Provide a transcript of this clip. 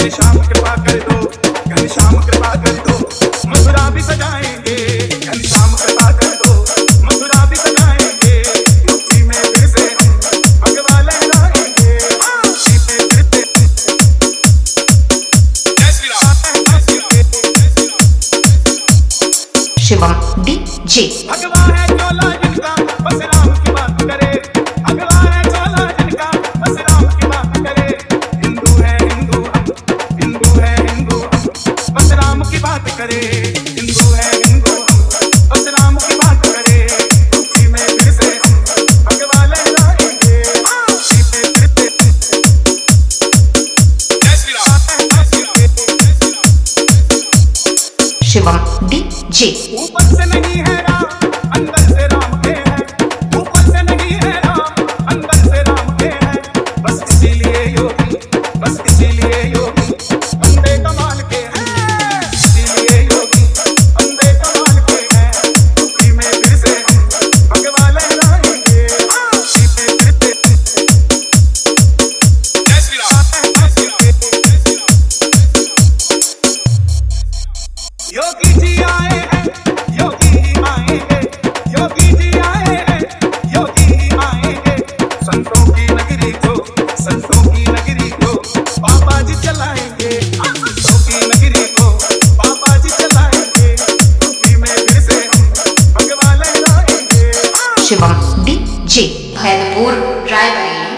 घनश्याम कृपा कर दो, घनश्याम कृपा कर दो, मथुरा भी सजाएंगे। घनश्याम कृपा कर दो, मथुरा भी सजाएंगे। यूपी में फिर से हम भगवा लहराएंगे। शिवम डीजे। भगवा है चोला जिनका बस राम की बात करे, भगवा है चोला जिनका बस राम की बात करे। हिंदू है हिंदू हम, हिंदू है हिंदू हम, बस राम की बात करे। हिंदू है हिंदू हम, बस राम की बात करे। यूपी में फिर से हम भगवा लहराएंगे। शिवम डीजे। ऊपर से नहीं है राम, अंदर से राम के हैं। ऊपर से नहीं है राम, अंदर से राम के हैं। बस इसीलिए योगी, बस इसीलिए योगी बंदे कमाल के हैं। इसीलिए योगी बंदे कमाल के हैं। यूपी में फिर से हम भगवा लहराएंगे। योगी जी आए हैं, योगी ही आएंगे। योगी जी आए हैं, योगी ही आएंगे। संतों की नगरी को, संतों की नगरी को बाबा जी चलाएंगे। संतों की नगरी को बाबा जी चलाएंगे। यूपी में फिर से हम भगवा लहराएंगे। शिवम डीजे। भैरपुर रायबरेली।